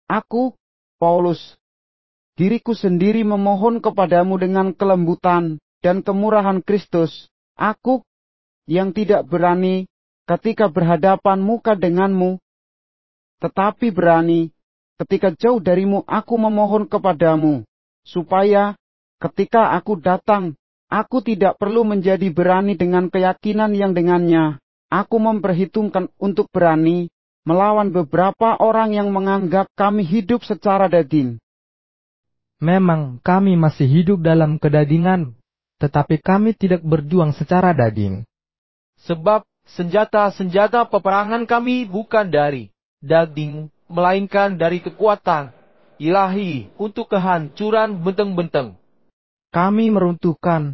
Aku, Paulus, diriku sendiri memohon kepadamu dengan kelembutan dan kemurahan Kristus, aku yang tidak berani ketika berhadapan muka denganmu, tetapi berani ketika jauh darimu aku memohon kepadamu, supaya ketika aku datang, aku tidak perlu menjadi berani dengan keyakinan yang dengannya aku memperhitungkan untuk berani melawan beberapa orang yang menganggap kami hidup secara daging. Memang kami masih hidup dalam kedadingan, tetapi kami tidak berjuang secara daging. Sebab senjata-senjata peperangan kami bukan dari daging, melainkan dari kekuatan ilahi untuk kehancuran benteng-benteng. Kami meruntuhkan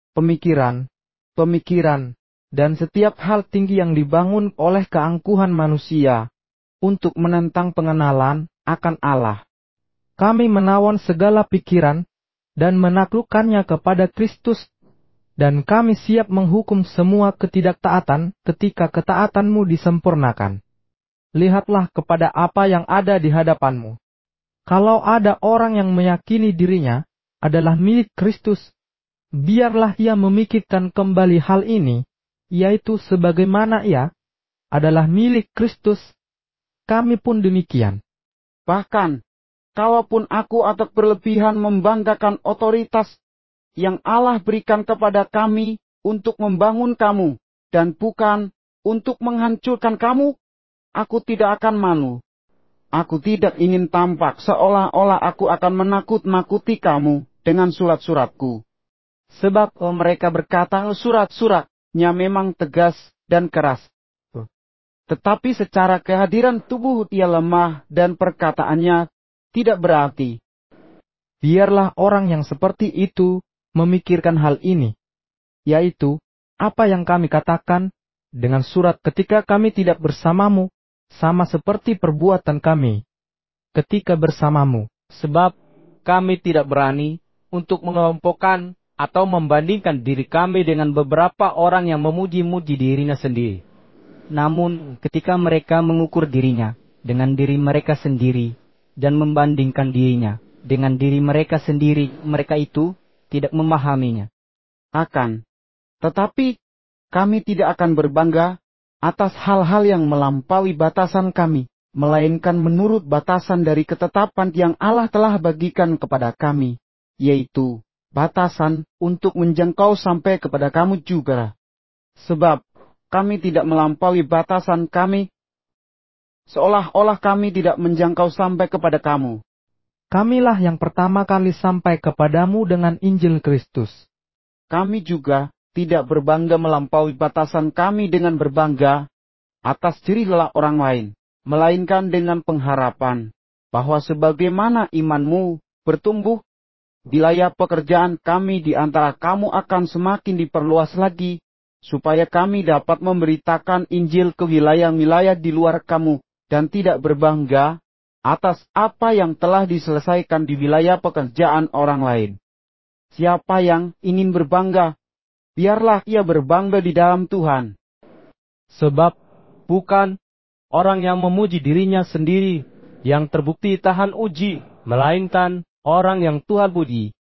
pemikiran, dan setiap hal tinggi yang dibangun oleh keangkuhan manusia untuk menentang pengenalan akan Allah. Kami menawan segala pikiran dan menaklukkannya kepada Kristus, dan kami siap menghukum semua ketidaktaatan ketika ketaatanmu disempurnakan. Lihatlah kepada apa yang ada di hadapanmu. Kalau ada orang yang meyakini dirinya adalah milik Kristus, biarlah ia memikirkan kembali hal ini, yaitu sebagaimana ia adalah milik Kristus. Kami pun demikian. Bahkan, kalaupun aku atau berlebihan membanggakan otoritas yang Allah berikan kepada kami untuk membangun kamu, dan bukan untuk menghancurkan kamu, aku tidak akan malu. Aku tidak ingin tampak seolah-olah aku akan menakut-nakuti kamu dengan surat-suratku. Sebab mereka berkata surat-suratnya memang tegas dan keras. Tetapi secara kehadiran tubuh ia lemah dan perkataannya tidak berarti. Biarlah orang yang seperti itu memikirkan hal ini, yaitu apa yang kami katakan dengan surat ketika kami tidak bersamamu, sama seperti perbuatan kami ketika bersamamu. Sebab kami tidak berani untuk mengelompokkan atau membandingkan diri kami dengan beberapa orang yang memuji-muji dirinya sendiri. Namun ketika mereka mengukur dirinya dengan diri mereka sendiri dan membandingkan dirinya dengan diri mereka sendiri, mereka itu tidak memahaminya. Tetapi kami tidak akan berbangga atas hal-hal yang melampaui batasan kami, melainkan menurut batasan dari ketetapan yang Allah telah bagikan kepada kami, yaitu batasan untuk menjangkau sampai kepada kamu juga. Sebab kami tidak melampaui batasan kami, seolah-olah kami tidak menjangkau sampai kepada kamu. Kamilah yang pertama kali sampai kepadamu dengan Injil Kristus. Kami juga tidak berbangga melampaui batasan kami dengan berbangga atas diri orang lain, melainkan dengan pengharapan bahwa sebagaimana imanmu bertumbuh, wilayah pekerjaan kami di antara kamu akan semakin diperluas lagi, supaya kami dapat memberitakan Injil ke wilayah-wilayah di luar kamu, dan tidak berbangga atas apa yang telah diselesaikan di wilayah pekerjaan orang lain. Siapa yang ingin berbangga, biarlah ia berbangga di dalam Tuhan. Sebab bukan orang yang memuji dirinya sendiri yang terbukti tahan uji, melainkan orang yang Tuhan puji